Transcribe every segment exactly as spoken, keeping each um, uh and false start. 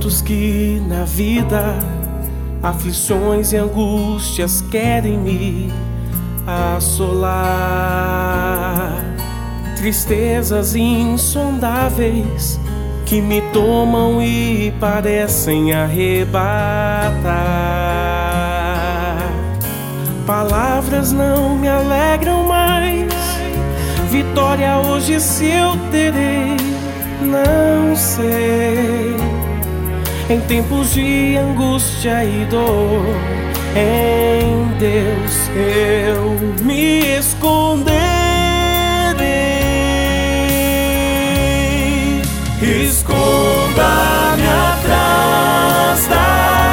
momentos que na vida aflições e angústias querem me assolar, tristezas insondáveis que me tomam e parecem arrebatar. Palavras não me alegram mais, vitória hoje se eu terei, não sei. Em tempos de angústia e dor, em Deus eu me esconderei. Esconda-me atrás da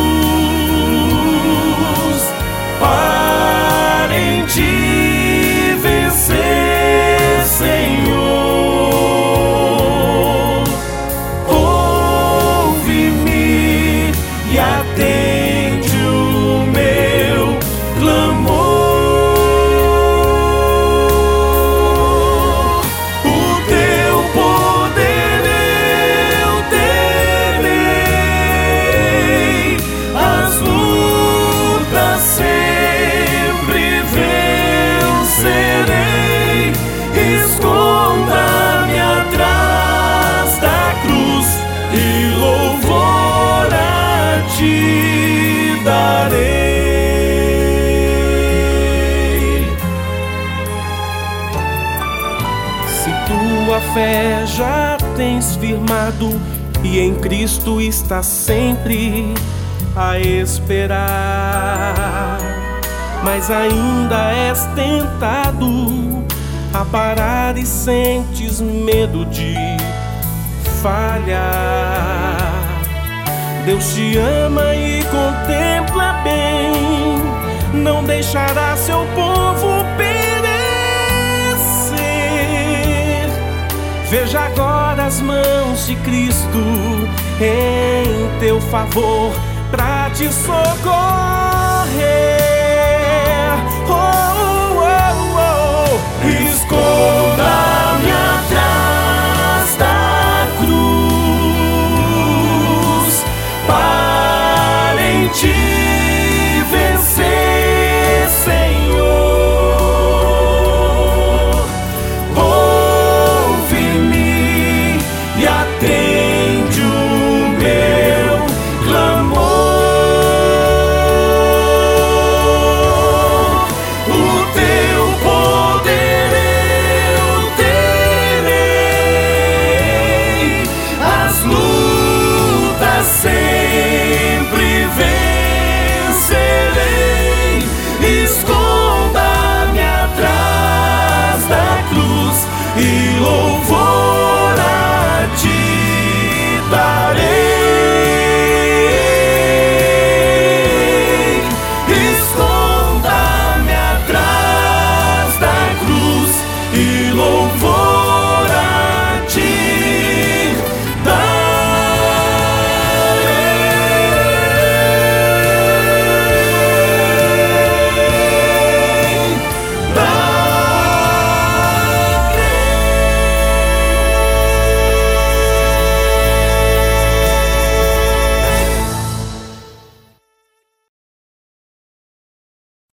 cruz, para em ti vencer, Senhor. Ouve-me e atende o meu clamor. O teu poder eu terei, as lutas sempre vencerei. Esconda-me atrás da cruz e louvor a ti darei. Se tua fé já tens firmado e em Cristo estás sempre a esperar, mas ainda és tentado a parar e sentes medo de falhar, Deus te ama e contempla bem, não deixará seu povo perecer. Veja agora as mãos de Cristo em teu favor pra te socorrer. Oh, oh, oh. Esconda-me atrás da cruz, para em ti